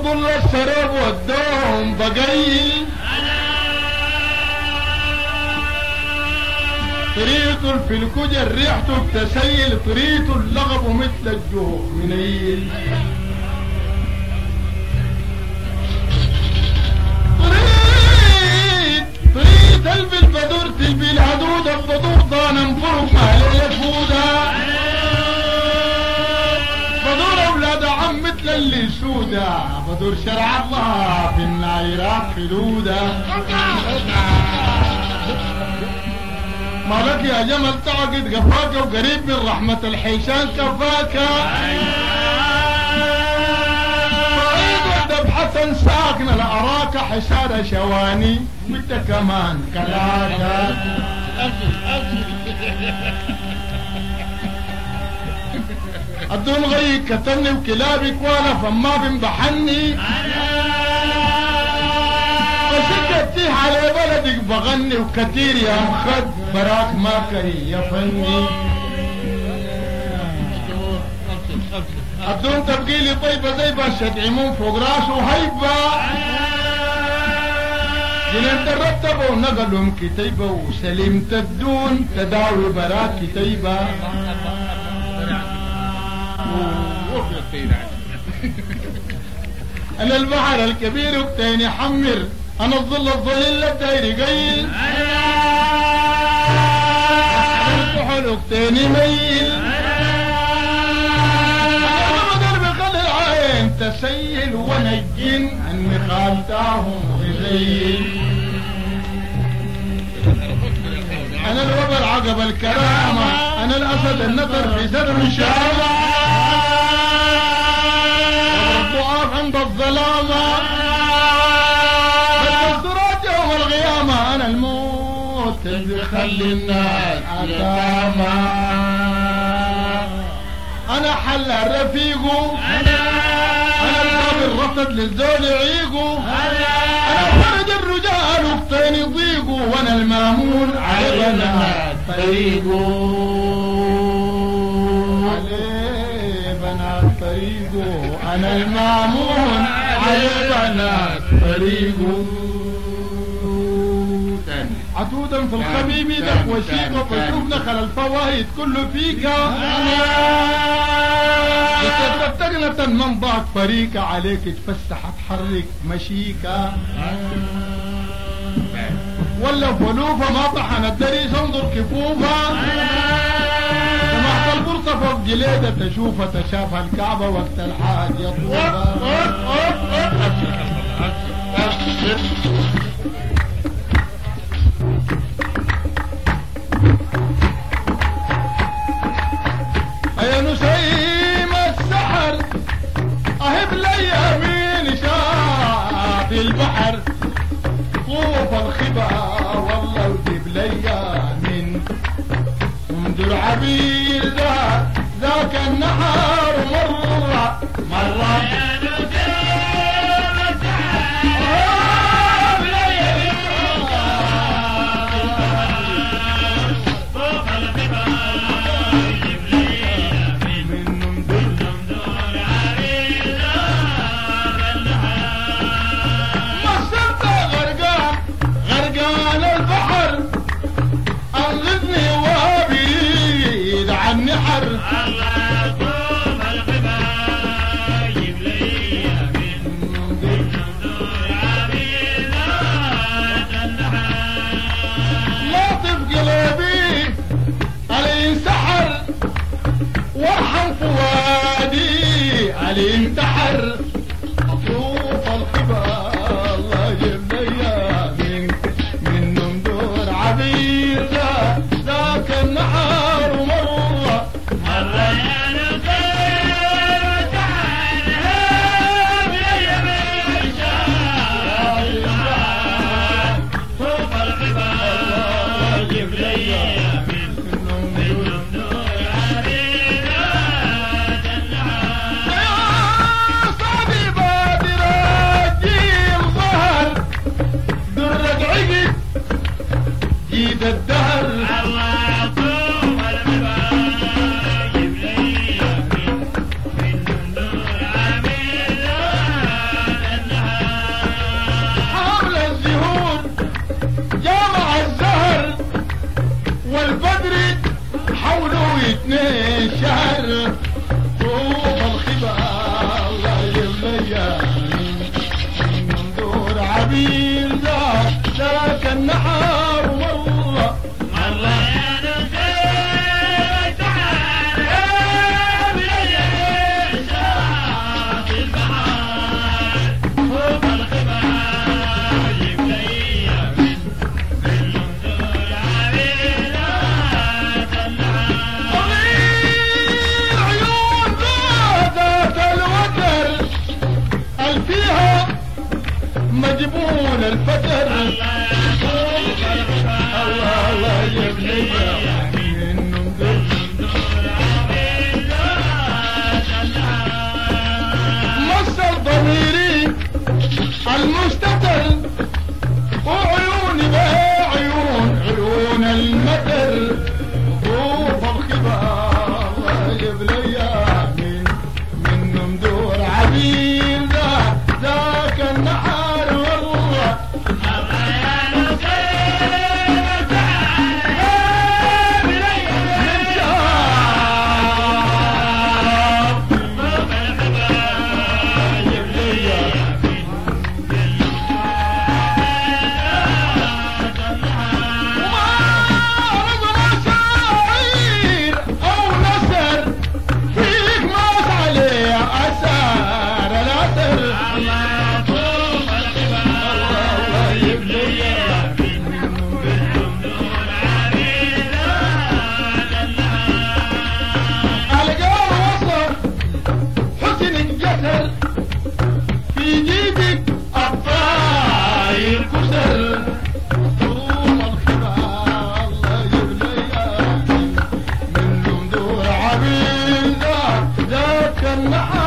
الظل السراب والدوم بقيل طريقه الفلكجر ريحته بتسيل طريقه اللغب مثل الجوع منيل طريق تلبي البدور تلبي الهدود البدور ضانا انفرق مهل يفودا بدور اولاد عم مثل اللي سودا بدور شرع الله في النايرات خلودا مالك يا جمل تعقد قفاك وقريب من رحمة الحيشان كفاك حسن ساكنة لأراك حسارة شواني وانت كمان كلاكا الدون غيك كتمني وكلابك وانا فما بنبحني وسكتي على بلدك بغني وكتير يا مخد براك ما كري يا فني الدون تبقيلي طيبة زي باشا عموم فوق راسه هيبة جنين ترتبوا ونقلهم كتيبة وسلمت الدون تداوي براك كتيبة انا البحر الكبير وبتاني حمر انا الظل الظليل الدايري قيل البحر وبتاني ميل تسيل ونجين اني خالتاهم غزيل انا الوبا العقب الكرامة انا الاسد النطر في سر شامة الضعاف عند الظلامة بالدرات يوم القيامة انا الموت اللي بيخلي الناس عتامة انا حل الرفيقو الرفض للزول يعيقوا انا فرد الرجال وقتين يضيقوا وانا المامون على بنات طريقوا على بنات طريقوا انا المامون على بنات طريقوا عتودا في الخبيب دك وشيك وفشوف نخل الفوايد كله فيك تغنة من ضاق فريقة عليك تفسح تحرك مشيكة ولا فلوفة ما طحن الدريس انظر كفوفة سمحت البرصة فوق جليدة تشوفها تشافها الكعبة وقت الحاج يطلبها يا نسيم السحر اهب لي يمين شاف البحر طوف الخبا والله وجيب لي من مندر عبير ذاك النهار مرة يا نسيم السحر اهب لي يمين طوف الخبا وارحم فؤادي علي انتحر مطروف الخبا الله يجيب لي من مندور عبير ذاك النهار مرة يا نسيم تعال يا يمين شاف طوف الخبا الله يجيب لي الشهر طوب الخبا الله يبليا من دور عبير ذاك النحار والله الله يا نسيت تعال بليل شاف البحر طوب الخبا يبليا من دور عبير ذاك النحار عيون ذات الوتر الفيها مجبون الفتر الله الله يبلي من مصر ضميري المستتر وعيوني بها عيون المتر طوب الخبا الله يبلي من مدور عبير ذاك النحار والله في جيبك الطاير كسر طوب الخبا الله يبلي من دور عبيد ذاك النحار